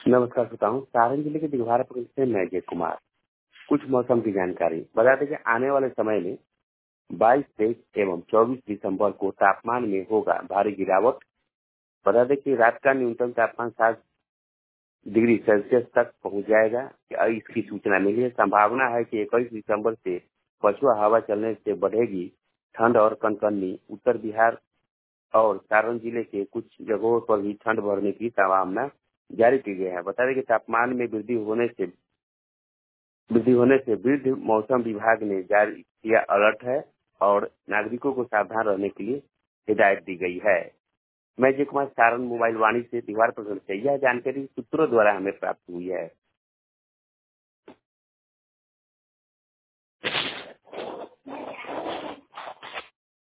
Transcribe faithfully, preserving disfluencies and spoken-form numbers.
नमस्कार श्रोताओं, सारण जिले के दिघवारा प्रखंड से मैं अजय कुमार। कुछ मौसम की जानकारी बता दें कि आने वाले समय में बाईस, तेईस एवं चौबीस दिसंबर को तापमान में होगा भारी गिरावट। बता दें कि रात का न्यूनतम तापमान सात डिग्री सेल्सियस तक पहुंच जाएगा। इसकी सूचना मिली है। संभावना है कि इक्कीस दिसंबर से पछुआ हवा चलने से बढ़ेगी ठंड और कनकनी। उत्तर बिहार और सारण जिले के कुछ जगहों पर भी ठंड बढ़ने की संभावना जारी की गई है। बता दें कि तापमान में वृद्धि होने से वृद्धि होने से वृद्ध मौसम विभाग ने जारी किया अलर्ट है और नागरिकों को सावधान रहने के लिए हिदायत दी गई है। मैं अजय कुमार, सारण मोबाइल वाणी से दीवार प्रखंड से यह जानकारी सूत्रों द्वारा हमें प्राप्त हुई है।